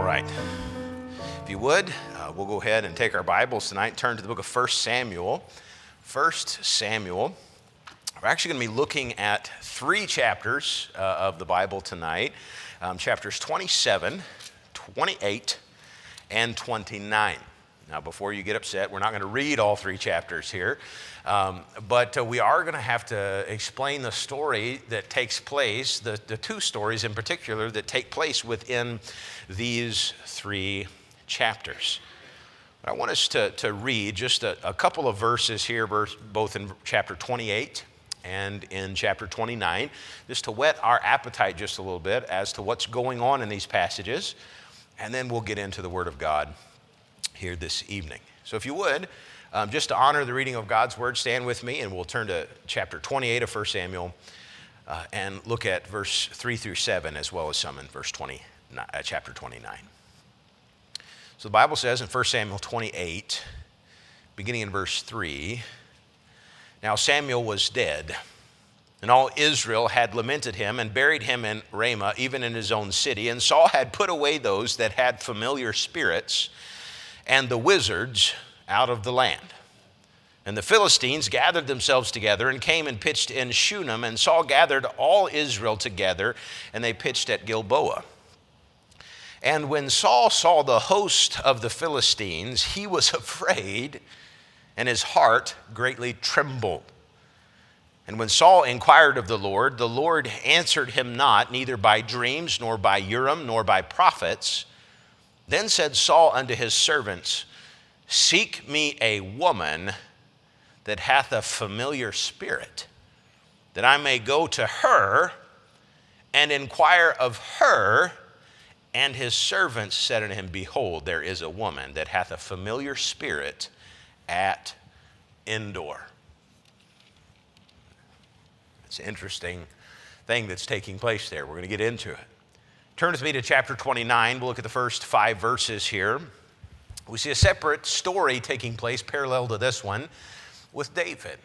All right. If you would, we'll go ahead and take our Bibles tonight and turn to the book of 1 Samuel. 1 Samuel. We're actually going to be looking at three chapters of the Bible tonight. Chapters 27, 28, and 29. Now, before you get upset, we're not going to read all three chapters here, but we are going to have to explain the story that takes place, the two stories in particular that take place within these three chapters. But I want us to read just a couple of verses here, both in chapter 28 and in chapter 29, just to whet our appetite just a little bit as to what's going on in these passages, and then we'll get into the Word of God here this evening. So if you would, just to honor the reading of God's Word, stand with me and we'll turn to chapter 28 of 1 Samuel and look at verse 3 through 7 as well as some in chapter 29. So the Bible says in 1 Samuel 28, beginning in verse 3, "Now Samuel was dead, and all Israel had lamented him and buried him in Ramah, even in his own city. And Saul had put away those that had familiar spirits and the wizards out of the land. And the Philistines gathered themselves together and came and pitched in Shunem, and Saul gathered all Israel together, and they pitched at Gilboa. And when Saul saw the host of the Philistines, he was afraid, and his heart greatly trembled. And when Saul inquired of the Lord answered him not, neither by dreams, nor by Urim, nor by prophets. Then said Saul unto his servants, Seek me a woman that hath a familiar spirit, that I may go to her and inquire of her. And his servants said unto him, Behold, there is a woman that hath a familiar spirit at Endor." It's an interesting thing that's taking place there. We're going to get into it. Turn with me to chapter 29. We'll look at the first 5 verses here. We see a separate story taking place parallel to this one with David.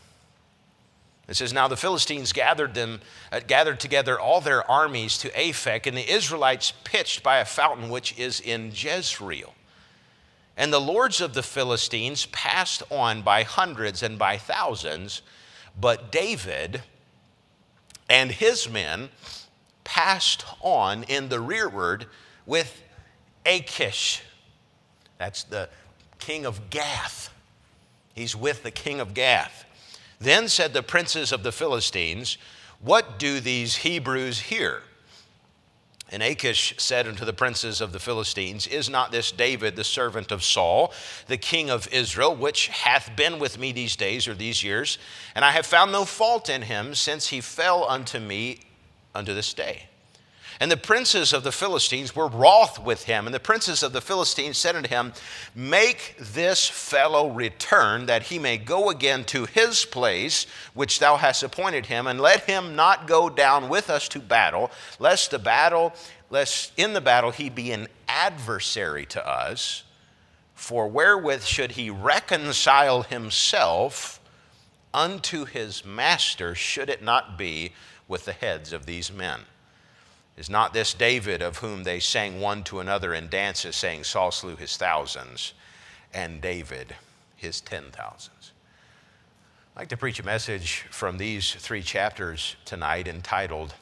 It says, "Now the Philistines gathered together all their armies to Aphek, and the Israelites pitched by a fountain which is in Jezreel. And the lords of the Philistines passed on by hundreds and by thousands, but David and his men passed on in the rearward with Achish." That's the king of Gath. He's with the king of Gath. "Then said the princes of the Philistines, What do these Hebrews here? And Achish said unto the princes of the Philistines, Is not this David the servant of Saul, the king of Israel, which hath been with me these days or these years? And I have found no fault in him since he fell unto me unto this day. And the princes of the Philistines were wroth with him. And the princes of the Philistines said unto him, Make this fellow return, that he may go again to his place, which thou hast appointed him, and let him not go down with us to battle, lest in the battle he be an adversary to us. For wherewith should he reconcile himself unto his master, should it not be with the heads of these men? Is not this David, of whom they sang one to another in dances, saying, Saul slew his thousands, and David his 10,000s? I'd like to preach a message from these 3 chapters tonight entitled,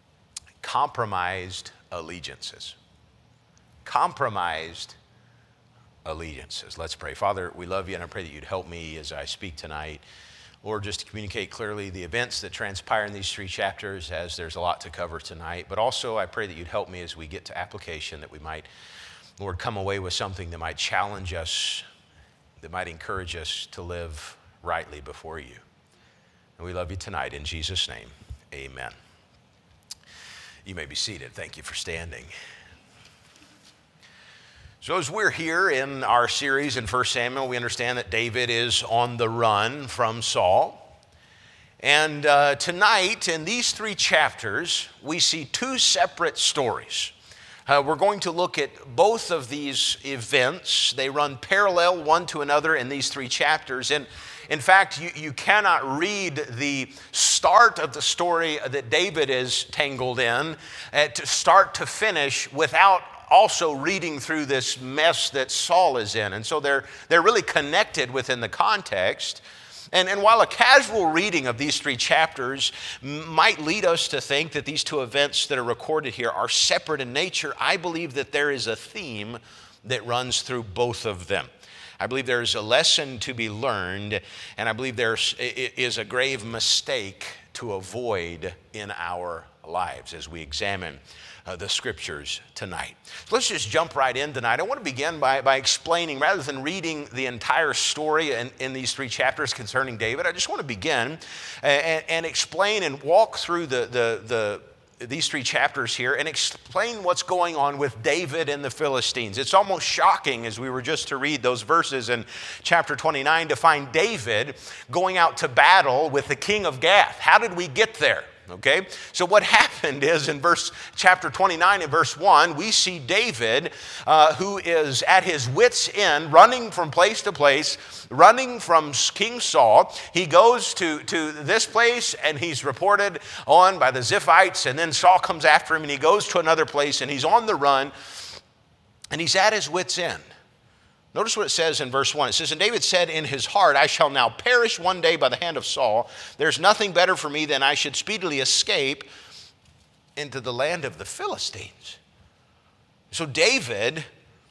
Compromised Allegiances. Compromised Allegiances. Let's pray. Father, we love you, and I pray that you'd help me as I speak tonight. Lord, just to communicate clearly the events that transpire in these 3 chapters, as there's a lot to cover tonight. But also, I pray that you'd help me as we get to application, that we might, Lord, come away with something that might challenge us, that might encourage us to live rightly before you. And we love you tonight. In Jesus' name, amen. You may be seated. Thank you for standing. So as we're here in our series in 1 Samuel, we understand that David is on the run from Saul. And tonight, in these 3 chapters, we see 2 separate stories. We're going to look at both of these events. They run parallel one to another in these 3 chapters. And in fact, you cannot read the start of the story that David is tangled in to start to finish without also reading through this mess that Saul is in. And so they're really connected within the context. And while a casual reading of these 3 chapters might lead us to think that these 2 events that are recorded here are separate in nature, I believe that there is a theme that runs through both of them. I believe there is a lesson to be learned, and I believe there is a grave mistake to avoid in our lives as we examine the scriptures tonight. So let's just jump right in tonight. I want to begin by explaining, rather than reading the entire story in these 3 chapters concerning David, I just want to begin and explain and walk through these 3 chapters here and explain what's going on with David and the Philistines. It's almost shocking, as we were just to read those verses in chapter 29, to find David going out to battle with the king of Gath. How did we get there? Okay, so what happened is in chapter 29 and verse 1, we see David who is at his wits' end, running from place to place, running from King Saul. He goes to this place and he's reported on by the Ziphites, and then Saul comes after him and he goes to another place and he's on the run and he's at his wits' end. Notice what it says in verse 1. It says, "And David said in his heart, I shall now perish one day by the hand of Saul. There's nothing better for me than I should speedily escape into the land of the Philistines." So David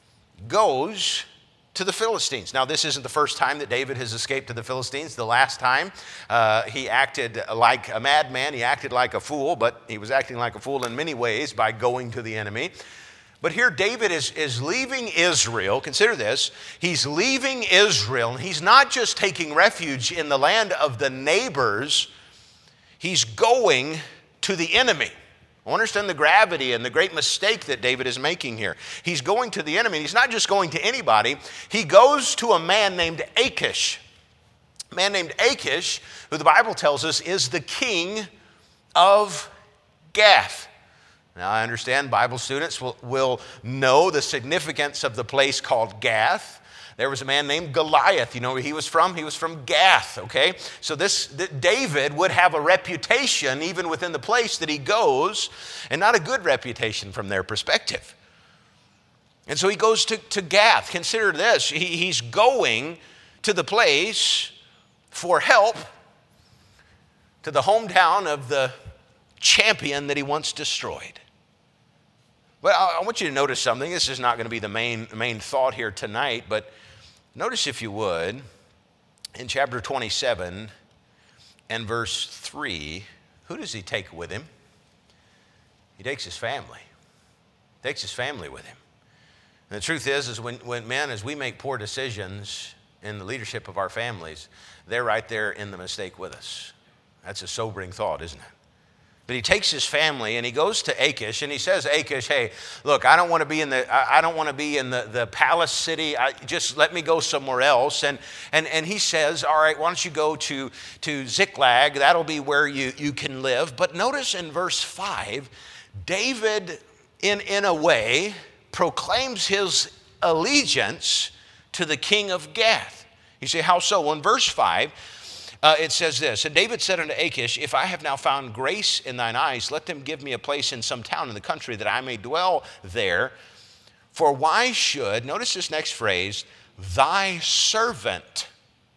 goes to the Philistines. Now, this isn't the first time that David has escaped to the Philistines. The last time, he acted like a madman. He acted like a fool, but he was acting like a fool in many ways by going to the enemy. But here David is leaving Israel. Consider this. He's leaving Israel, and he's not just taking refuge in the land of the neighbors. He's going to the enemy. I understand the gravity and the great mistake that David is making here. He's going to the enemy. He's not just going to anybody. He goes to a man named Achish. A man named Achish, who the Bible tells us is the king of Gath. Now, I understand Bible students will know the significance of the place called Gath. There was a man named Goliath. You know where he was from? He was from Gath, okay? So David would have a reputation even within the place that he goes, and not a good reputation from their perspective. And so he goes to Gath. Consider this. He's going to the place for help, to the hometown of the champion that he once destroyed. But I want you to notice something. This is not going to be the main thought here tonight, but notice, if you would, in chapter 27 and verse 3, who does he take with him? He takes his family. He takes his family with him. And the truth is when men, as we make poor decisions in the leadership of our families, they're right there in the mistake with us. That's a sobering thought, isn't it? But he takes his family and he goes to Achish and he says, Achish, hey, look, I don't want to be in the palace city. Just let me go somewhere else. And he says, all right, why don't you go to Ziklag? That'll be where you can live. But notice in verse 5, David, in a way, proclaims his allegiance to the king of Gath. You say, how so? Well, in verse 5, it says this, "And David said unto Achish, If I have now found grace in thine eyes, let them give me a place in some town in the country that I may dwell there. For why should," notice this next phrase, "thy servant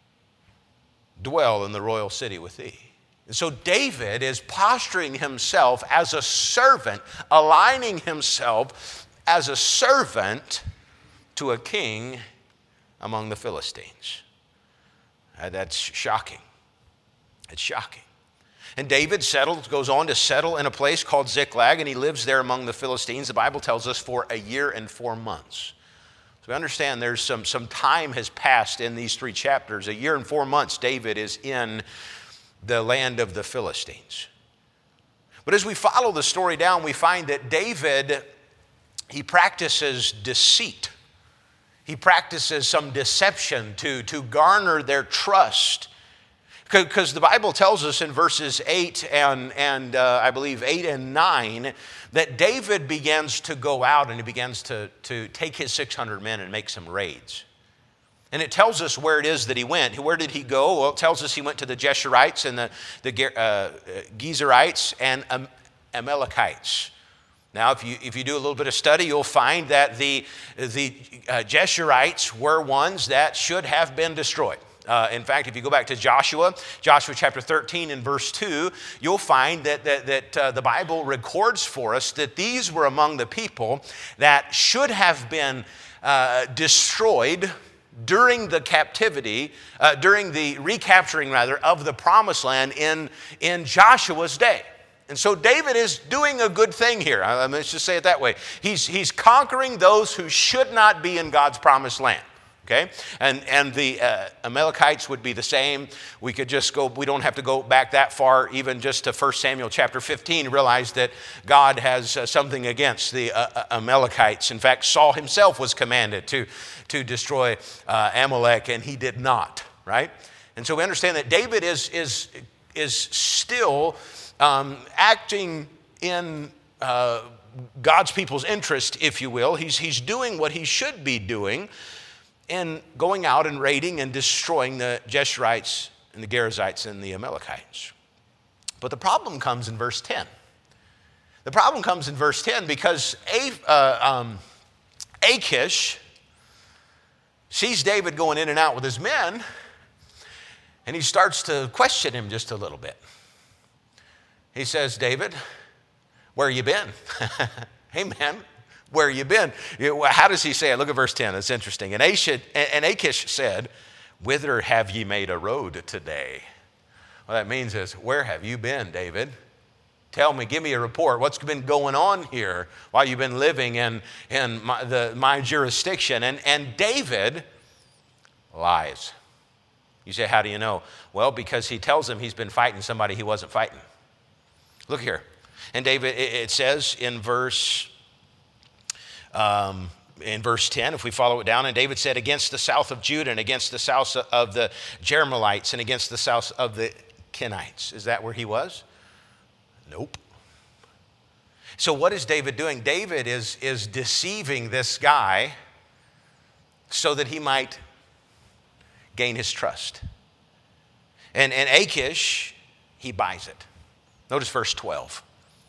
dwell in the royal city with thee?" And so David is posturing himself as a servant, aligning himself as a servant to a king among the Philistines. That's shocking. It's shocking. And David goes on to settle in a place called Ziklag, and he lives there among the Philistines. The Bible tells us for a year and 4 months. So we understand there's some time has passed in these 3 chapters. A year and 4 months, David is in the land of the Philistines. But as we follow the story down, we find that David, he practices deceit. He practices some deception to garner their trust. Because the Bible tells us in verses 8 and I believe 8 and 9 that David begins to go out and he begins to take his 600 men and make some raids. And it tells us where it is that he went. Where did he go? Well, it tells us he went to the Jeshurites and the Gezerites and Amalekites. Now, if you do a little bit of study, you'll find that the Jeshurites were ones that should have been destroyed. In fact, if you go back to Joshua chapter 13 and verse 2, you'll find that the Bible records for us that these were among the people that should have been destroyed during the captivity, during the recapturing rather of the promised land in Joshua's day. And so David is doing a good thing here. Let's just say it that way. He's conquering those who should not be in God's promised land. Okay? And the Amalekites would be the same. We could just go, we don't have to go back that far, even just to 1 Samuel chapter 15, realize that God has something against the Amalekites. In fact, Saul himself was commanded to destroy Amalek, and he did not, right? And so we understand that David is still acting in God's people's interest, if you will. He's doing what he should be doing in going out and raiding and destroying the Jeshurites and the Gerizzites and the Amalekites. But the problem comes in verse 10. The problem comes in verse 10 because Achish sees David going in and out with his men, and he starts to question him just a little bit. He says, David, where you been? Hey, man, where you been? How does he say it? Look at verse 10. It's interesting. And Achish said, whither have ye made a road today? What that means is, where have you been, David? Tell me, give me a report. What's been going on here while you've been living in my jurisdiction? And David lies. You say, how do you know? Well, because he tells him he's been fighting somebody he wasn't fighting. Look here. And David, it says in verse 10, if we follow it down, and David said, against the south of Judah and against the south of the Jerahmeelites and against the south of the Kenites. Is that where he was? Nope. So what is David doing? David is deceiving this guy so that he might gain his trust. And Achish, he buys it. Notice verse 12.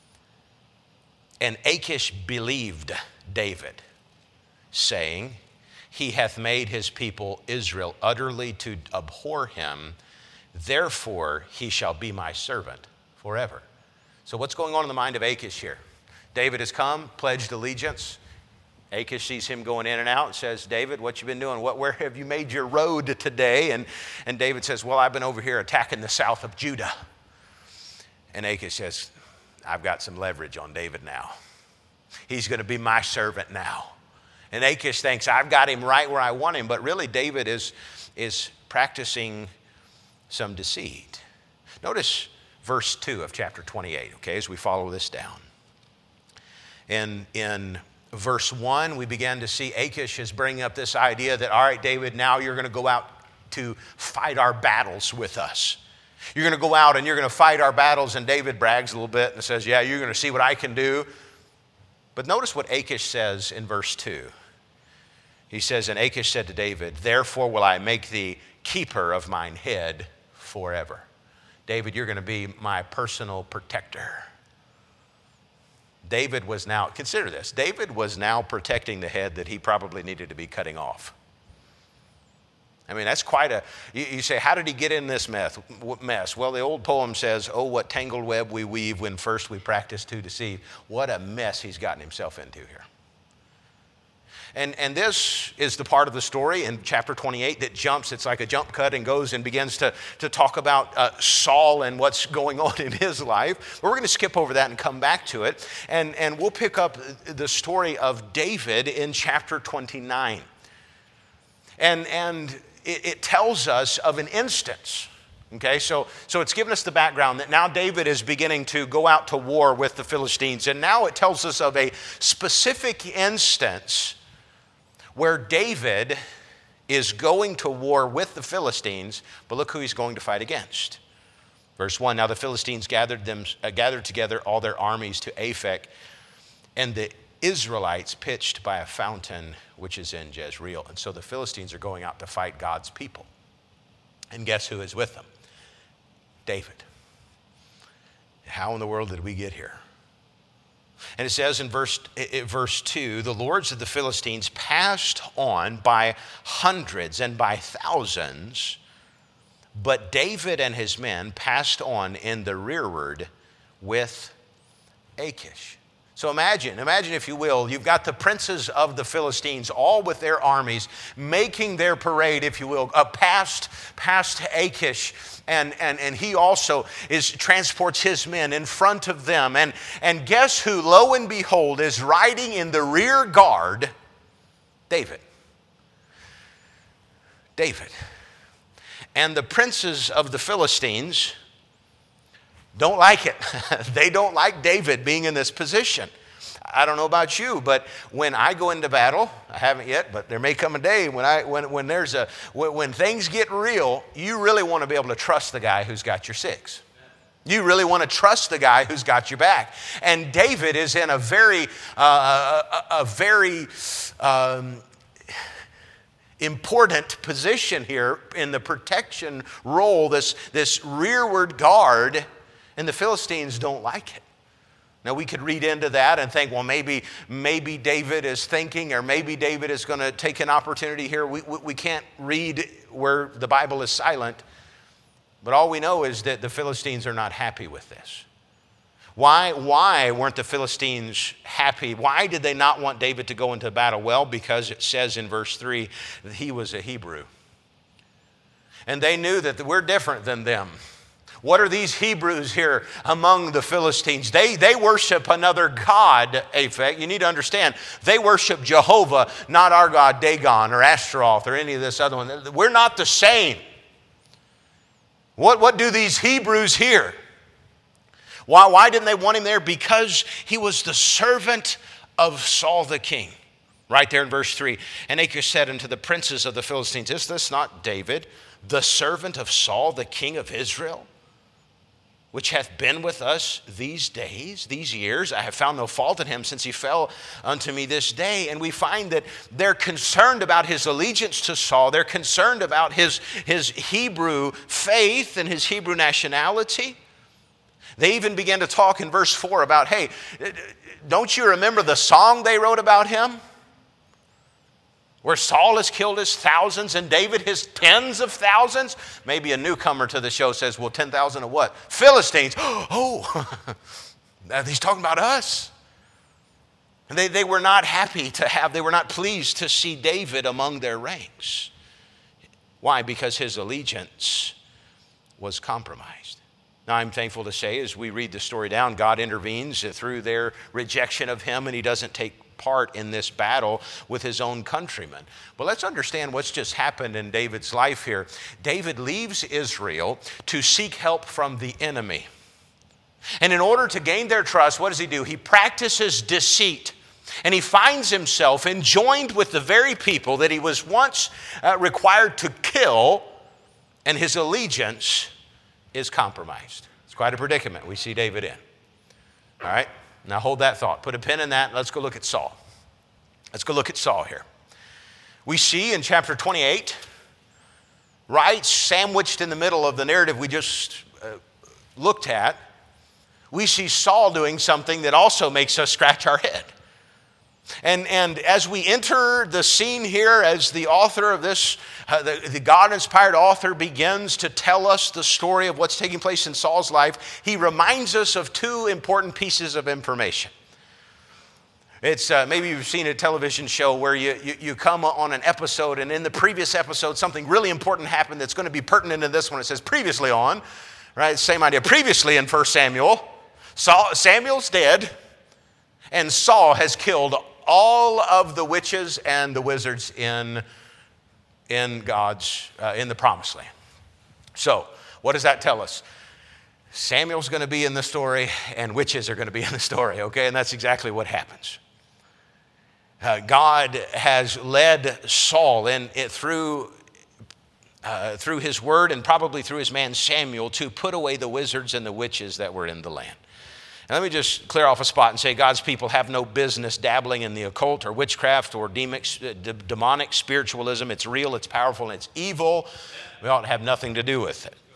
And Achish believed David, saying, he hath made his people Israel utterly to abhor him, therefore he shall be my servant forever. So what's going on in the mind of Achish here? David has come, pledged allegiance. Achish sees him going in and out and says, David, what you been doing? Where have you made your road today? And David says, well, I've been over here attacking the south of Judah. And Achish says, I've got some leverage on David now. He's going to be my servant now. And Achish thinks, I've got him right where I want him. But really, David is practicing some deceit. Notice verse 2 of chapter 28, okay, as we follow this down. And in verse 1, we began to see Achish is bringing up this idea that, all right, David, now you're going to go out to fight our battles with us. You're going to go out and you're going to fight our battles. And David brags a little bit and says, yeah, you're going to see what I can do. But notice what Achish says in verse 2. He says, and Achish said to David, therefore will I make thee keeper of mine head forever. David, you're going to be my personal protector. David was now, consider this, David was now protecting the head that he probably needed to be cutting off. I mean, that's quite a, you say, how did he get in this mess? Well, the old poem says, oh, what tangled web we weave when first we practice to deceive. What a mess he's gotten himself into here. And this is the part of the story in chapter 28 that jumps, it's like a jump cut and goes and begins to talk about Saul and what's going on in his life. But we're going to skip over that and come back to it. And we'll pick up the story of David in chapter 29. And it tells us of an instance. Okay, so it's given us the background that now David is beginning to go out to war with the Philistines. And now it tells us of a specific instance where David is going to war with the Philistines, but look who he's going to fight against. Verse 1, now the Philistines gathered together all their armies to Aphek, and the Israelites pitched by a fountain which is in Jezreel. And so the Philistines are going out to fight God's people. And guess who is with them? David. How in the world did we get here? And it says in verse 2, the lords of the Philistines passed on by hundreds and by thousands, but David and his men passed on in the rearward with Achish. So imagine if you will, you've got the princes of the Philistines all with their armies making their parade, if you will, past Achish. And he also transports his men in front of them. And guess who, lo and behold, is riding in the rear guard? David. And the princes of the Philistines don't like it. They don't like David being in this position. I don't know about you, but when I go into battle, I haven't yet, but there may come a day when things get real, you really want to be able to trust the guy who's got your six. You really want to trust the guy who's got your back. And David is in a very important position here in the protection role, this rearward guard. And the Philistines don't like it. Now we could read into that and think, well, maybe David is thinking, or maybe David is going to take an opportunity here. We can't read where the Bible is silent. But all we know is that the Philistines are not happy with this. Why weren't the Philistines happy? Why did they not want David to go into battle? Well, because it says in verse 3 that he was a Hebrew. And they knew that we're different than them. What are these Hebrews here among the Philistines? They worship another god, Aphek. You need to understand, they worship Jehovah, not our god Dagon or Ashtaroth or any of this other one. We're not the same. What do these Hebrews here? Why didn't they want him there? Because he was the servant of Saul the king. Right there in verse 3. And Achish said unto the princes of the Philistines, is this not David, the servant of Saul the king of Israel, which hath been with us these days, these years? I have found no fault in him since he fell unto me this day. And we find that they're concerned about his allegiance to Saul. They're concerned about his Hebrew faith and his Hebrew nationality. They even began to talk in verse 4 about, hey, don't you remember the song they wrote about him? Where Saul has killed his thousands and David his tens of thousands. Maybe a newcomer to the show says, well, 10,000 of what? Philistines. Oh, he's talking about us. And they were not happy they were not pleased to see David among their ranks. Why? Because his allegiance was compromised. Now, I'm thankful to say, as we read the story down, God intervenes through their rejection of him, and he doesn't take part in this battle with his own countrymen. But let's understand what's just happened in David's life here. David leaves Israel to seek help from the enemy. And in order to gain their trust, what does he do? He practices deceit. And he finds himself enjoined with the very people that he was once required to kill, and his allegiance is compromised. It's quite a predicament we see David in. All right? Now hold that thought. Put a pin in that. Let's go look at Saul. Let's go look at Saul here. We see in chapter 28, right sandwiched in the middle of the narrative we just looked at, we see Saul doing something that also makes us scratch our head. And as we enter the scene here, as the author of this, the God-inspired author begins to tell us the story of what's taking place in Saul's life, he reminds us of two important pieces of information. It's maybe you've seen a television show where you come on an episode, and in the previous episode, something really important happened that's going to be pertinent in this one. It says previously on, right? Same idea. Previously in 1 Samuel, Samuel's dead, and Saul has killed all of the witches and the wizards in the promised land. So, what does that tell us? Samuel's going to be in the story, and witches are going to be in the story, okay? And that's exactly what happens. God has led Saul through his word and probably through his man Samuel to put away the wizards and the witches that were in the land. And let me just clear off a spot and say God's people have no business dabbling in the occult or witchcraft or demonic spiritualism. It's real, it's powerful, and it's evil. We ought to have nothing to do with it.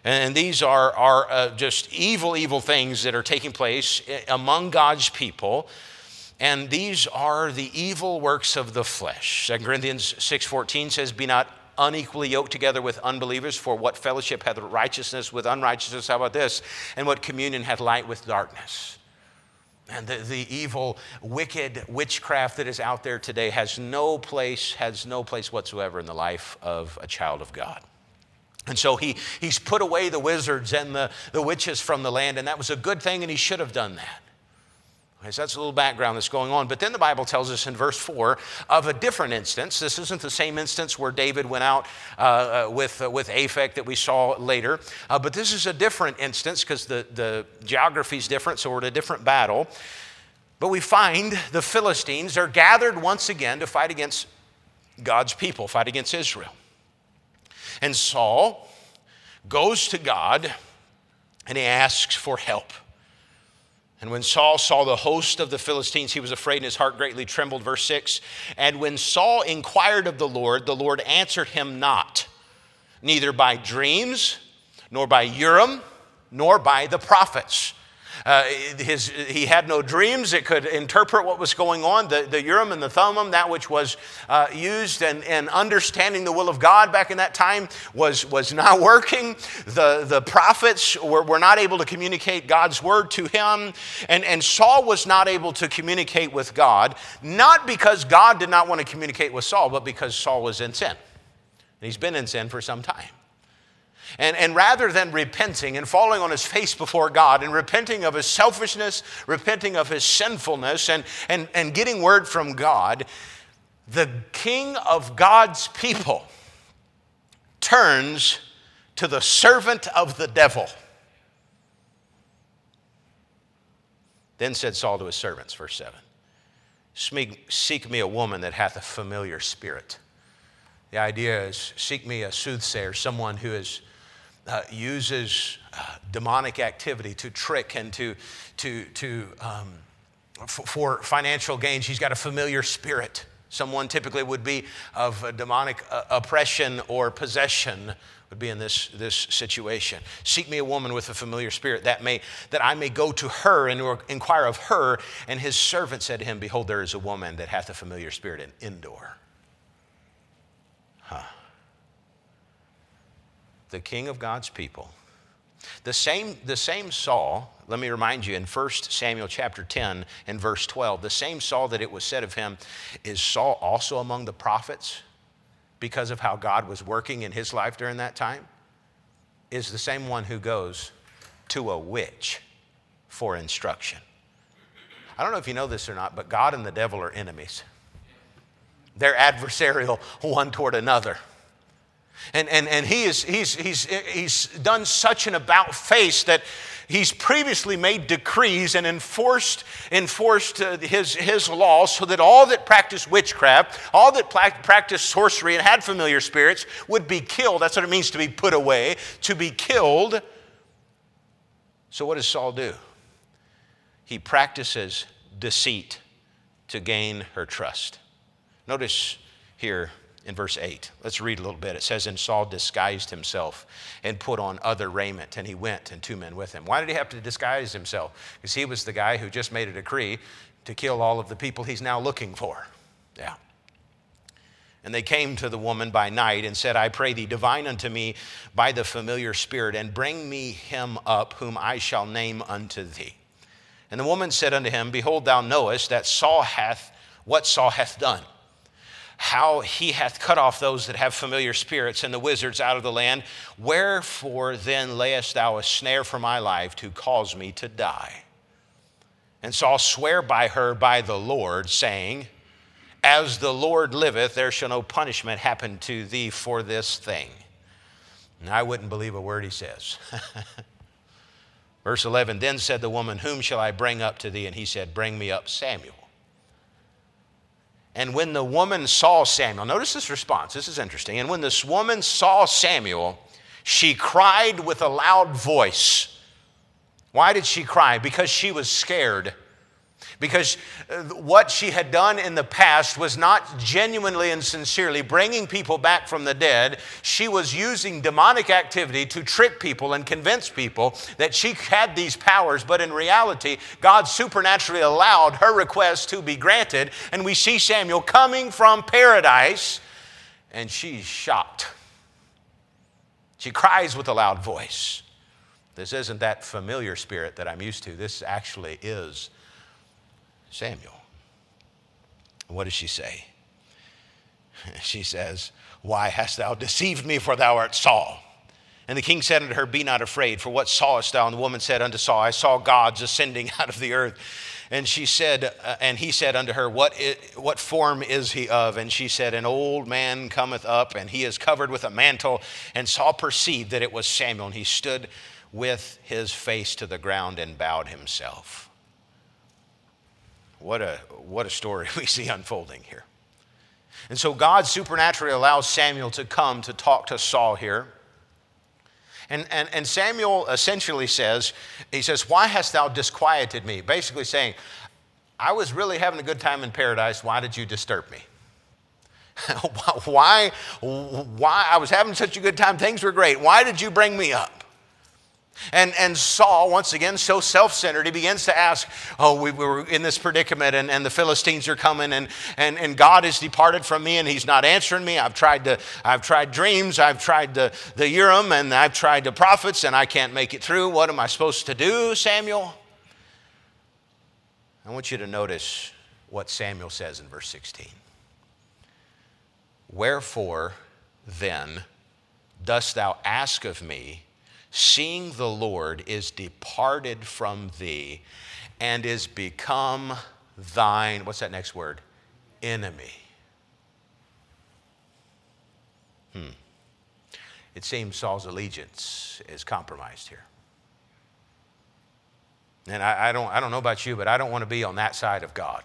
And these are just evil things that are taking place among God's people. And these are the evil works of the flesh. 2 Corinthians 6:14 says, be not unequally yoked together with unbelievers, for what fellowship hath righteousness with unrighteousness? How about this? And what communion hath light with darkness? And the evil, wicked witchcraft that is out there today has no place whatsoever in the life of a child of God. And so he's put away the wizards and the witches from the land, and that was a good thing, and he should have done that. Okay, so that's a little background that's going on. But then the Bible tells us in verse 4 of a different instance. This isn't the same instance where David went out with Aphek that we saw later. But this is a different instance because the geography is different, so we're at a different battle. But we find the Philistines are gathered once again to fight against God's people, fight against Israel. And Saul goes to God and he asks for help. And when Saul saw the host of the Philistines, he was afraid and his heart greatly trembled. Verse 6, and when Saul inquired of the Lord answered him not, neither by dreams, nor by Urim, nor by the prophets. He had no dreams that could interpret what was going on. The Urim and the Thummim, that which was used and understanding the will of God back in that time was not working. The prophets were not able to communicate God's word to him. And Saul was not able to communicate with God, not because God did not want to communicate with Saul, but because Saul was in sin. And he's been in sin for some time. And rather than repenting and falling on his face before God and repenting of his selfishness, repenting of his sinfulness and getting word from God, the king of God's people turns to the servant of the devil. Then said Saul to his servants, verse 7, seek me a woman that hath a familiar spirit. The idea is seek me a soothsayer, someone who uses demonic activity to trick and for financial gain. She's got a familiar spirit. Someone typically would be of demonic oppression or possession would be in this situation. Seek me a woman with a familiar spirit that I may go to her and inquire of her. And his servant said to him, behold, there is a woman that hath a familiar spirit in Endor. The king of God's people. The same Saul, let me remind you, in 1 Samuel chapter 10 and verse 12, the same Saul that it was said of him, is Saul also among the prophets because of how God was working in his life during that time? Is the same one who goes to a witch for instruction. I don't know if you know this or not, but God and the devil are enemies. They're adversarial one toward another. And he's done such an about face that he's previously made decrees and enforced his laws so that all that practiced witchcraft, all that practiced sorcery and had familiar spirits would be killed. That's what it means to be put away, to be killed. So what does Saul do? He practices deceit to gain her trust. Notice here in verse 8, let's read a little bit. It says, and Saul disguised himself and put on other raiment, and he went and 2 men with him. Why did he have to disguise himself? Because he was the guy who just made a decree to kill all of the people he's now looking for. Yeah. And they came to the woman by night and said, I pray thee, divine unto me by the familiar spirit, and bring me him up, whom I shall name unto thee. And the woman said unto him, behold, thou knowest that what Saul hath done, how he hath cut off those that have familiar spirits and the wizards out of the land. Wherefore then layest thou a snare for my life to cause me to die? And Saul sware by her by the Lord, saying, as the Lord liveth, there shall no punishment happen to thee for this thing. And I wouldn't believe a word he says. Verse 11, then said the woman, whom shall I bring up to thee? And he said, bring me up Samuel. And when the woman saw Samuel, notice this response, this is interesting. And when this woman saw Samuel, she cried with a loud voice. Why did she cry? Because she was scared. Because what she had done in the past was not genuinely and sincerely bringing people back from the dead. She was using demonic activity to trick people and convince people that she had these powers. But in reality, God supernaturally allowed her request to be granted. And we see Samuel coming from paradise, and she's shocked. She cries with a loud voice. This isn't that familiar spirit that I'm used to. This actually is Samuel. What does she say? She says, "Why hast thou deceived me, for thou art Saul?" And the king said unto her, "Be not afraid, for what sawest thou?" And the woman said unto Saul, "I saw gods ascending out of the earth." And she said, and he said unto her, what form is he of? And she said, "An old man cometh up, and he is covered with a mantle." And Saul perceived that it was Samuel, and he stood with his face to the ground and bowed himself. What a story we see unfolding here. And so God supernaturally allows Samuel to come to talk to Saul here. And Samuel essentially says, "Why hast thou disquieted me?" Basically saying, I was really having a good time in paradise. Why did you disturb me? Why? I was having such a good time. Things were great. Why did you bring me up? And Saul, once again, so self-centered, he begins to ask, we were in this predicament, and the Philistines are coming, and God has departed from me, and he's not answering me. I've tried dreams, I've tried the Urim, and I've tried the prophets, and I can't make it through. What am I supposed to do, Samuel? I want you to notice what Samuel says in verse 16. "Wherefore then dost thou ask of me, seeing the Lord is departed from thee and is become thine," what's that next word? "Enemy." It seems Saul's allegiance is compromised here. And I don't know about you, but I don't want to be on that side of God.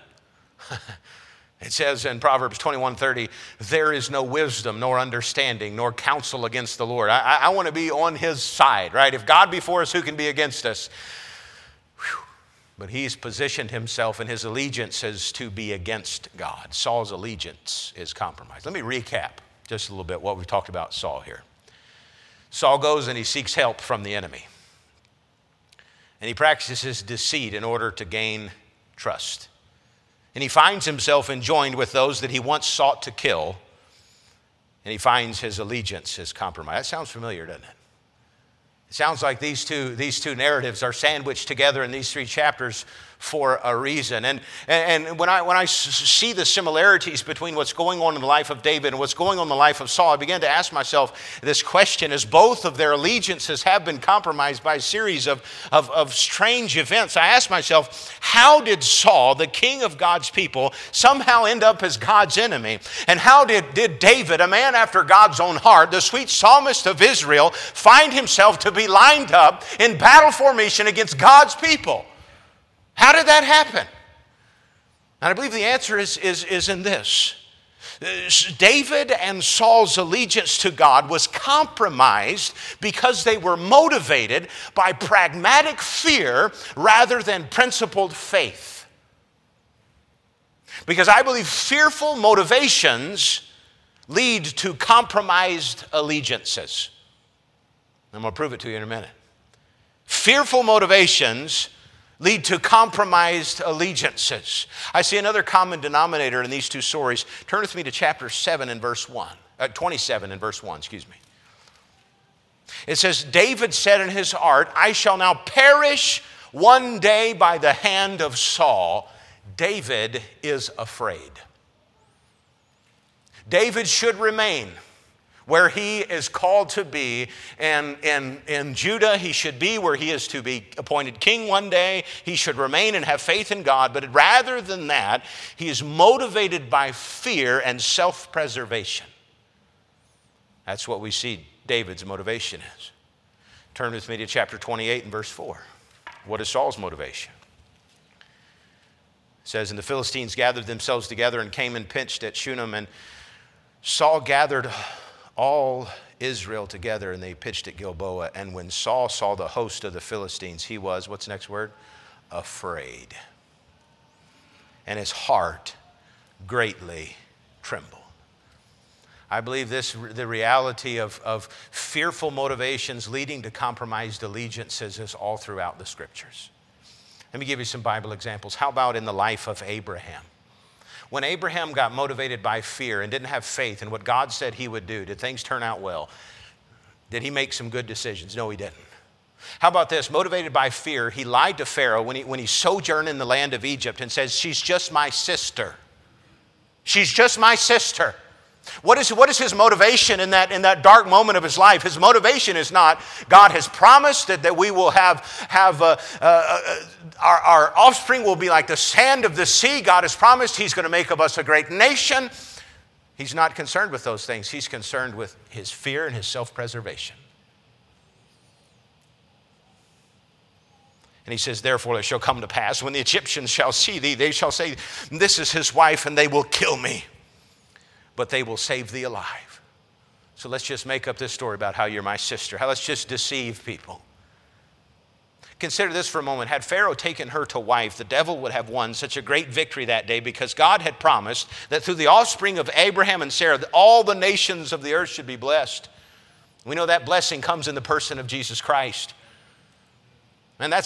It says in Proverbs 21:30, "There is no wisdom, nor understanding, nor counsel against the Lord." I want to be on his side, right? If God be for us, who can be against us? Whew. But he's positioned himself, and his allegiance is to be against God. Saul's allegiance is compromised. Let me recap just a little bit what we've talked about Saul here. Saul goes and he seeks help from the enemy. And he practices deceit in order to gain trust. And he finds himself enjoined with those that he once sought to kill. And he finds his allegiance is compromised. That sounds familiar, doesn't it? It sounds like these two narratives are sandwiched together in these 3 chapters for a reason. And when I see the similarities between what's going on in the life of David and what's going on in the life of Saul, I began to ask myself this question: as both of their allegiances have been compromised by a series of strange events, I asked myself, how did Saul, the king of God's people, somehow end up as God's enemy? And how did David, a man after God's own heart, the sweet psalmist of Israel, find himself to be lined up in battle formation against God's people? How did that happen? And I believe the answer is in this. David and Saul's allegiance to God was compromised because they were motivated by pragmatic fear rather than principled faith. Because I believe fearful motivations lead to compromised allegiances. I'm going to prove it to you in a minute. Fearful motivations lead to compromised allegiances. I see another common denominator in these 2 stories. Turn with me to chapter 27 and verse 1. It says, "David said in his heart, I shall now perish one day by the hand of Saul. David is afraid." David should remain where he is called to be. And in Judah, he should be where he is to be appointed king one day. He should remain and have faith in God. But rather than that, he is motivated by fear and self-preservation. That's what we see David's motivation is. Turn with me to chapter 28 and verse 4. What is Saul's motivation? It says, "And the Philistines gathered themselves together and came and pitched at Shunem. And Saul gathered all Israel together, and they pitched at Gilboa. And when Saul saw the host of the Philistines, he was," what's the next word? "Afraid." and his heart greatly trembled. I believe the reality of fearful motivations leading to compromised allegiances is all throughout the scriptures. Let me give you some Bible examples. How about in the life of Abraham? When Abraham got motivated by fear and didn't have faith in what God said he would do, did things turn out well? Did he make some good decisions? No, he didn't. How about this? Motivated by fear, he lied to Pharaoh when he sojourned in the land of Egypt and says, she's just my sister. She's just my sister. What is his motivation in that dark moment of his life? His motivation is not, God has promised that we will have our offspring will be like the sand of the sea. God has promised he's going to make of us a great nation. He's not concerned with those things. He's concerned with his fear and his self-preservation. And he says, therefore it shall come to pass, when the Egyptians shall see thee, they shall say, this is his wife, and they will kill me, but they will save thee alive. So let's just make up this story about how you're my sister. Let's just deceive people. Consider this for a moment. Had Pharaoh taken her to wife, the devil would have won such a great victory that day, because God had promised that through the offspring of Abraham and Sarah, all the nations of the earth should be blessed. We know that blessing comes in the person of Jesus Christ. And that's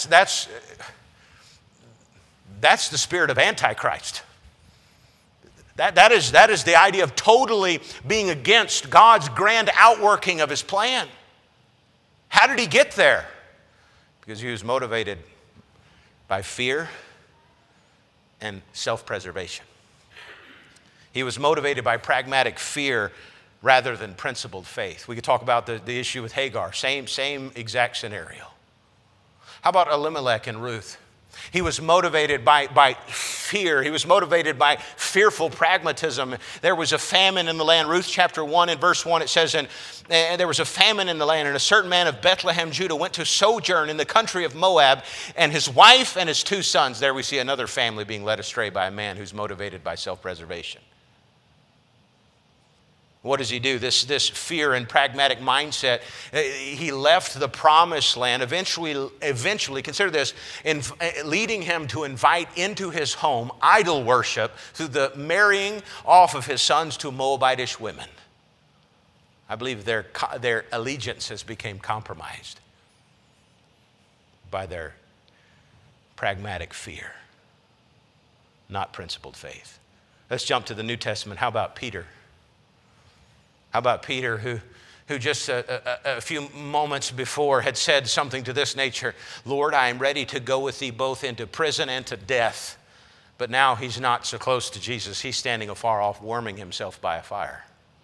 the spirit of Antichrist. That is the idea of totally being against God's grand outworking of his plan. How did he get there? Because he was motivated by fear and self-preservation. He was motivated by pragmatic fear rather than principled faith. We could talk about the issue with Hagar, same exact scenario. How about Elimelech and Ruth? He was motivated by fear. He was motivated by fearful pragmatism. There was a famine in the land. Ruth chapter 1 and verse 1, it says, and there was a famine in the land, and a certain man of Bethlehem, Judah, went to sojourn in the country of Moab, and his wife and his 2 sons. There we see another family being led astray by a man who's motivated by self-preservation. What does he do? This fear and pragmatic mindset, he left the promised land, eventually, consider this, leading him to invite into his home idol worship through the marrying off of his sons to Moabitish women. I believe their allegiances became compromised by their pragmatic fear, not principled faith. Let's jump to the New Testament. How about Peter? How about Peter, who just a few moments before had said something to this nature, Lord, I am ready to go with thee both into prison and to death. But now he's not so close to Jesus. He's standing afar off, warming himself by a fire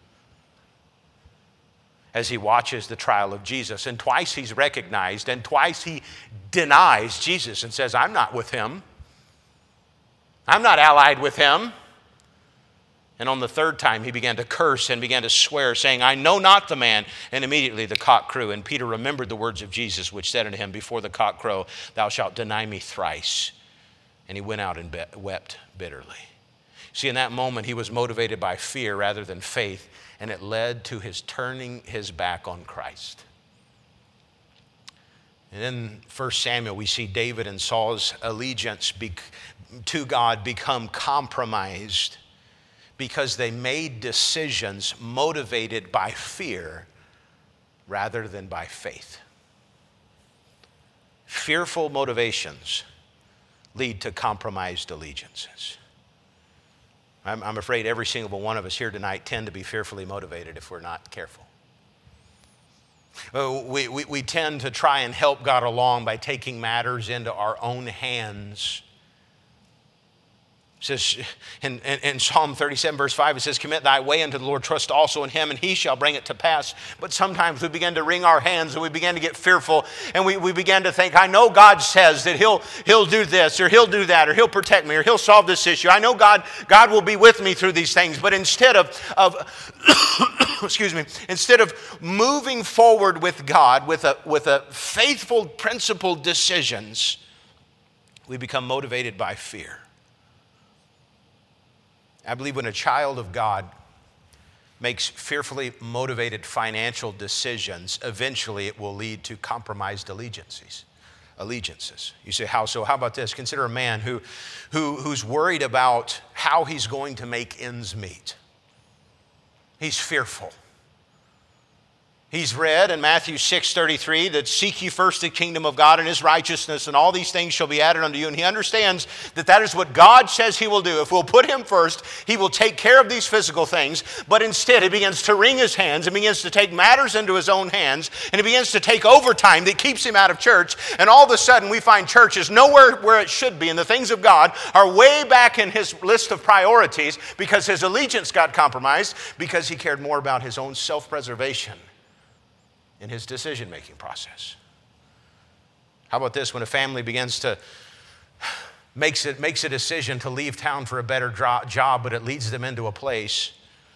as he watches the trial of Jesus. And twice he's recognized, and twice he denies Jesus and says, I'm not with him. I'm not allied with him. And on the third time, he began to curse and began to swear, saying, I know not the man. And immediately the cock crew. And Peter remembered the words of Jesus, which said unto him, before the cock crow, thou shalt deny me thrice. And he went out and wept bitterly. See, in that moment, he was motivated by fear rather than faith, and it led to his turning his back on Christ. And in 1 Samuel, we see David and Saul's allegiance to God become compromised because they made decisions motivated by fear rather than by faith. Fearful motivations lead to compromised allegiances. I'm afraid every single one of us here tonight tend to be fearfully motivated if we're not careful. We tend to try and help God along by taking matters into our own hands. It says in Psalm 37, verse 5, it says, commit thy way unto the Lord, trust also in him, and he shall bring it to pass. But sometimes we begin to wring our hands and we begin to get fearful, and we begin to think, I know God says that he'll do this, or he'll do that, or he'll protect me, or he'll solve this issue. I know God will be with me through these things. But instead of instead of moving forward with God with a faithful, principled decisions, we become motivated by fear. I believe when a child of God makes fearfully motivated financial decisions, eventually it will lead to compromised allegiances. allegiances. You say, how so? How about this? Consider a man who's worried about how he's going to make ends meet. He's fearful. He's read in Matthew 6:33 that seek ye first the kingdom of God and his righteousness, and all these things shall be added unto you. And he understands that that is what God says he will do. If we'll put him first, he will take care of these physical things. But instead, he begins to wring his hands and begins to take matters into his own hands. And he begins to take overtime that keeps him out of church. And all of a sudden, we find church is nowhere where it should be. And the things of God are way back in his list of priorities because his allegiance got compromised because he cared more about his own self-preservation in his decision-making process. How about this? When a family begins to makes a decision to leave town for a better job, but it leads them into a place,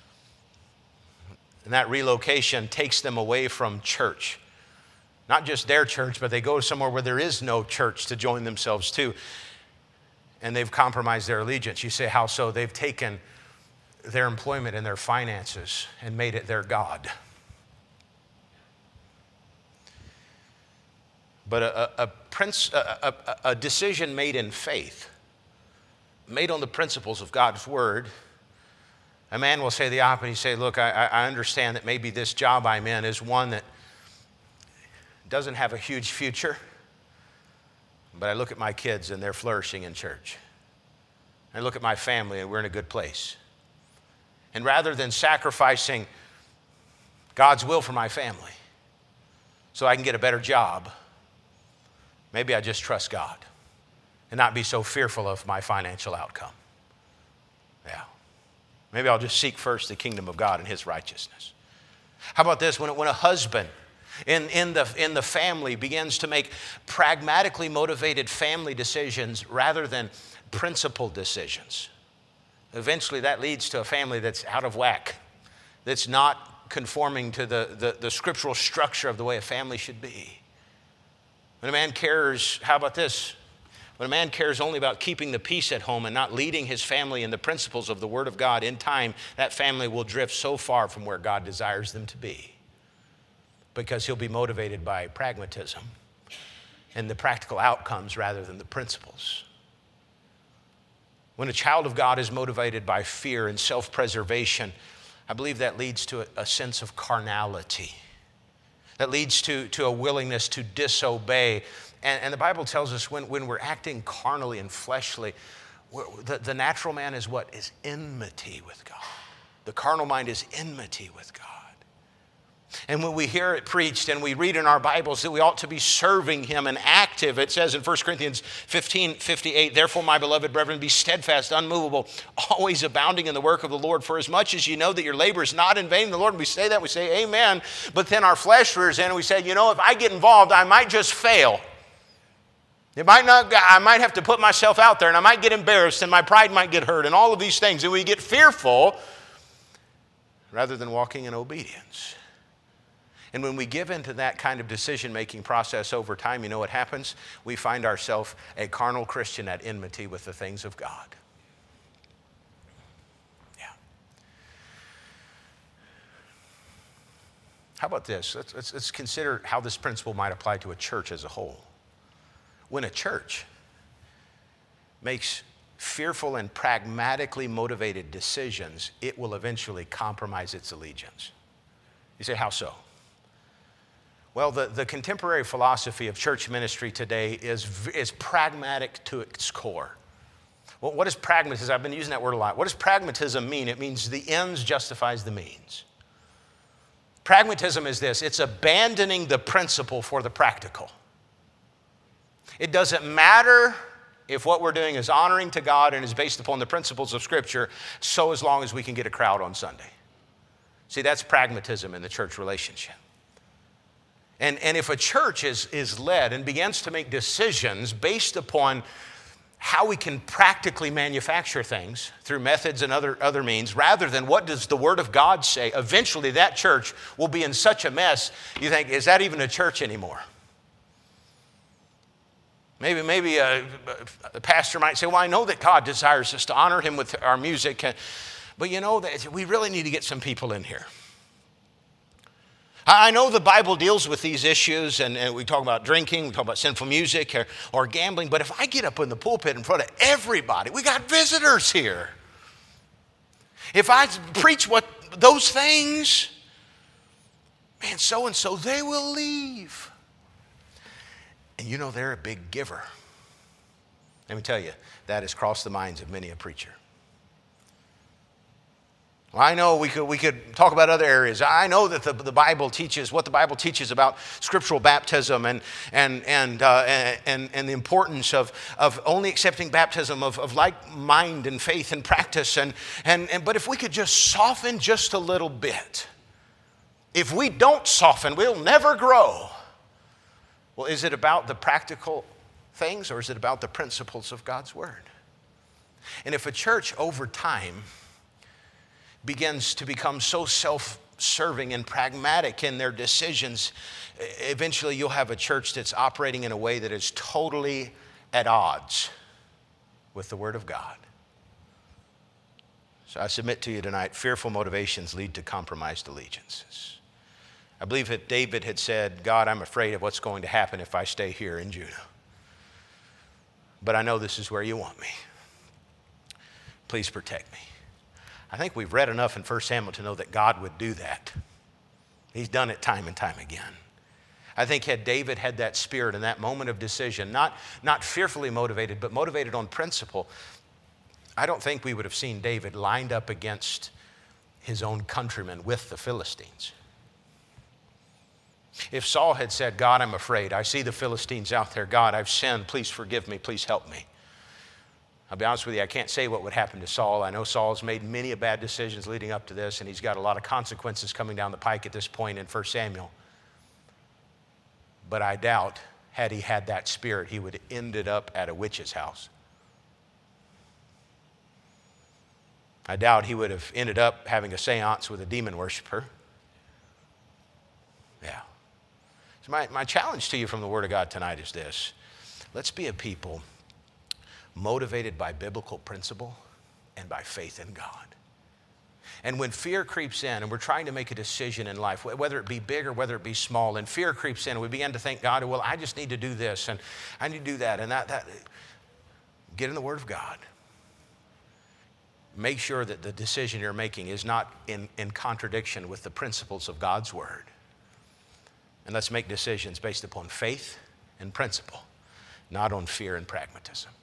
and that relocation takes them away from church. Not just their church, but they go somewhere where there is no church to join themselves to, and they've compromised their allegiance. You say, how so? They've taken their employment and their finances and made it their God. But a decision made in faith, made on the principles of God's word, a man will say the opposite. He say, look, I understand that maybe this job I'm in is one that doesn't have a huge future, but I look at my kids and they're flourishing in church. I look at my family and we're in a good place. And rather than sacrificing God's will for my family so I can get a better job, maybe I just trust God and not be so fearful of my financial outcome. Yeah. Maybe I'll just seek first the kingdom of God and his righteousness. How about this? When a husband in the family begins to make pragmatically motivated family decisions rather than principled decisions, eventually that leads to a family that's out of whack, that's not conforming to the scriptural structure of the way a family should be. When a man cares, how about this? When a man cares only about keeping the peace at home and not leading his family in the principles of the Word of God, in time, that family will drift so far from where God desires them to be because he'll be motivated by pragmatism and the practical outcomes rather than the principles. When a child of God is motivated by fear and self-preservation, I believe that leads to a sense of carnality. That leads to a willingness to disobey. And the Bible tells us when we're acting carnally and fleshly, the natural man is what? Is enmity with God. The carnal mind is enmity with God. And when we hear it preached and we read in our Bibles that we ought to be serving him and active, it says in 1 Corinthians 15:58, therefore, my beloved brethren, be steadfast, unmovable, always abounding in the work of the Lord, for as much as you know that your labor is not in vain in the Lord. And we say that, we say amen, but then our flesh rears in and we say, if I get involved, I might just fail. I might have to put myself out there and I might get embarrassed and my pride might get hurt and all of these things. And we get fearful rather than walking in obedience. And when we give into that kind of decision-making process over time, you know what happens? We find ourselves a carnal Christian at enmity with the things of God. Yeah. How about this? Let's consider how this principle might apply to a church as a whole. When a church makes fearful and pragmatically motivated decisions, it will eventually compromise its allegiance. You say, how so? Well, the contemporary philosophy of church ministry today is pragmatic to its core. Well, what is pragmatism? I've been using that word a lot. What does pragmatism mean? It means the ends justifies the means. Pragmatism is this. It's abandoning the principle for the practical. It doesn't matter if what we're doing is honoring to God and is based upon the principles of Scripture, so as long as we can get a crowd on Sunday. See, that's pragmatism in the church relationship. And if a church is led and begins to make decisions based upon how we can practically manufacture things through methods and other means, rather than what does the Word of God say, eventually that church will be in such a mess, you think, is that even a church anymore? Maybe a pastor might say, well, I know that God desires us to honor him with our music, but that we really need to get some people in here. I know the Bible deals with these issues, and we talk about drinking, we talk about sinful music or gambling, but if I get up in the pulpit in front of everybody, we got visitors here. If I preach those things, man, so-and-so, they will leave. And you know, they're a big giver. Let me tell you, that has crossed the minds of many a preacher. Well, I know we could talk about other areas. I know that the Bible teaches what the Bible teaches about scriptural baptism and the importance of only accepting baptism of like mind and faith and practice. But if we could just soften just a little bit, if we don't soften, we'll never grow. Well, is it about the practical things, or is it about the principles of God's Word? And if a church over time begins to become so self-serving and pragmatic in their decisions, eventually you'll have a church that's operating in a way that is totally at odds with the Word of God. So I submit to you tonight, fearful motivations lead to compromised allegiances. I believe that David had said, God, I'm afraid of what's going to happen if I stay here in Judah. But I know this is where you want me. Please protect me. I think we've read enough in 1 Samuel to know that God would do that. He's done it time and time again. I think had David had that spirit in that moment of decision, not fearfully motivated, but motivated on principle, I don't think we would have seen David lined up against his own countrymen with the Philistines. If Saul had said, God, I'm afraid. I see the Philistines out there. God, I've sinned. Please forgive me. Please help me. I'll be honest with you, I can't say what would happen to Saul. I know Saul's made many bad decisions leading up to this, and he's got a lot of consequences coming down the pike at this point in 1 Samuel. But I doubt, had he had that spirit, he would have ended up at a witch's house. I doubt he would have ended up having a seance with a demon worshiper. Yeah. So my challenge to you from the Word of God tonight is this. Let's be a people motivated by biblical principle and by faith in God. And when fear creeps in and we're trying to make a decision in life, whether it be big or whether it be small, and fear creeps in and we begin to think, God, well, I just need to do this and I need to do that and that. Get in the Word of God. Make sure that the decision you're making is not in contradiction with the principles of God's Word. And let's make decisions based upon faith and principle, not on fear and pragmatism.